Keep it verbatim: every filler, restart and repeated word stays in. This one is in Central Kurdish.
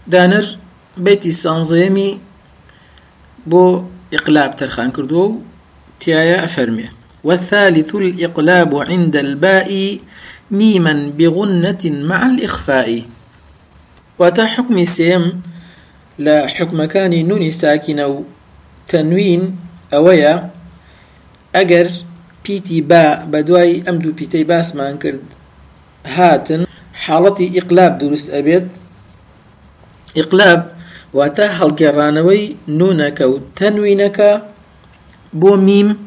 دانر بيتي سانزيمي بو إقلاب ترخان كردو تيايا أفرمي. والثالث الإقلاب عند الباء ميما بغنة مع الإخفاء. واتا حكم سيم لا حكم كان نوني ساكنة تنوين أويا أجر بيتي باء بدواي أمدو بيتي باس ما انكرد هاتن حالتي إقلاب دروس أبيت. إقلاب واتا هالقرانوي نونك وتنوينك بو ميم